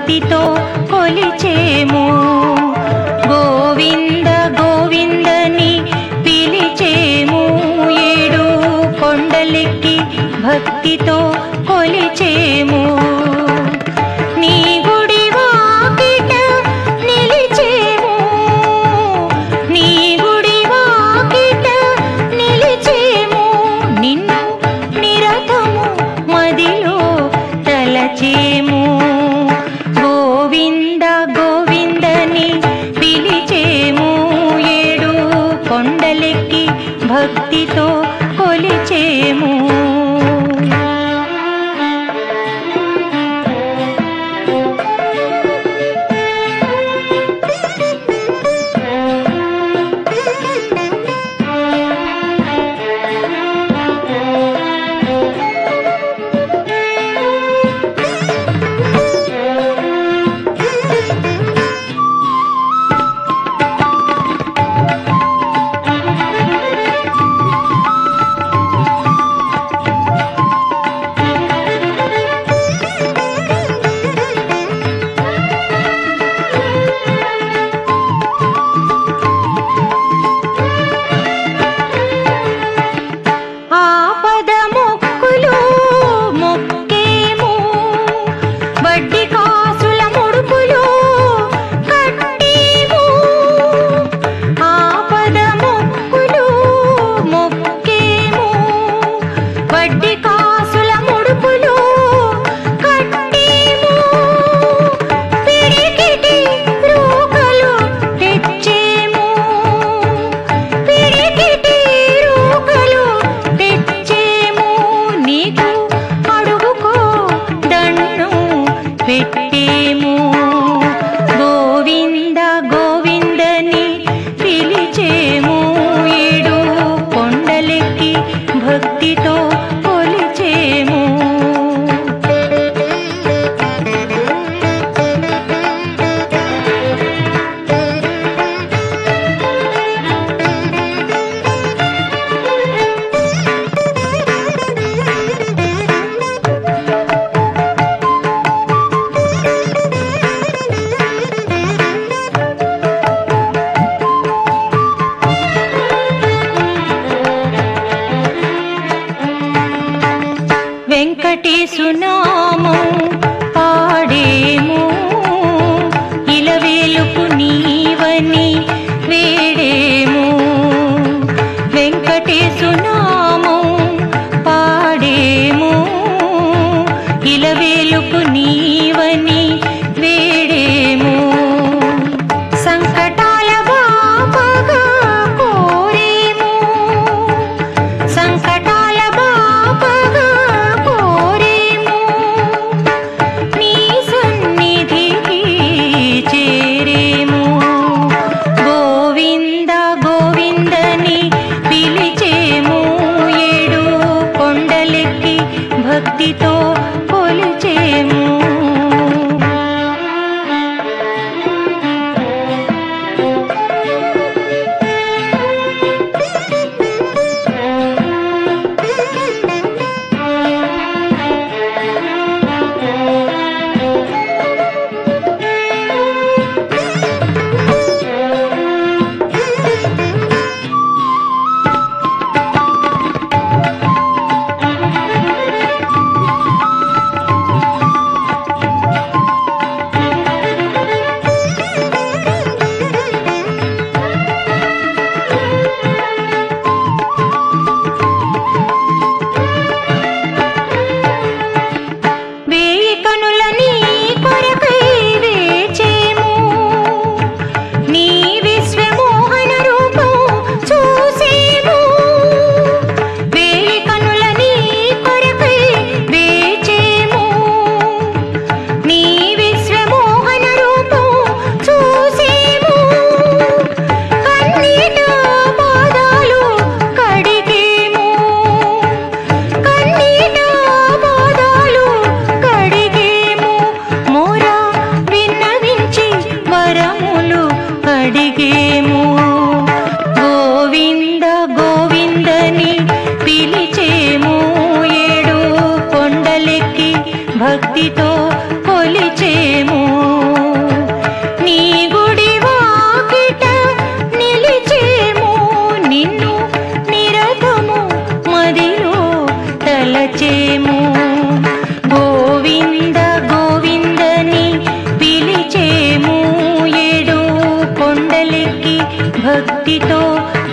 భక్తితో కొలిచేము. గోవింద గోవిందని పిలిచేము, ఏడు కొండలెక్కి భక్తితో కొలిచేము. నీ గుడి వాకిట నిలిచేము, నీ గుడి వాకిట నిలిచేము. నిన్ను నిరతము మదిలో తలచేము. గోవింద గోవిందని పిలిచేము, ఏడు కొండలెక్కి భక్తితో కొలిచేము. పెట్టేము. గోవింద గోవిందని పిలిచేము, ఏడు కొండలెక్కి భక్తితో కొలిచేము. వెంకటేశు నామం పాడేము, ఇలవేలుపు నీవని వేడేము. వెంకటేశు నామం పాడేము, ఇలవేలుపు నీవని వేడేము. సంకటాల బాపగా కోరేము, సంకటాల బాపగా కోరేము. నీ సన్నిధికి చేరేము. గోవింద గోవిందని పిలిచేము, ఏడు కొండలెక్కి భక్తితో కొలిచేము. అడిగేము. గోవింద గోవిందని పిలిచేము, ఏడు కొండలెక్కి భక్తితో కొలిచేము. తలచేము గోవింద గోవిందని పిలిచేము ఏడు కొండలెక్కి భక్తితో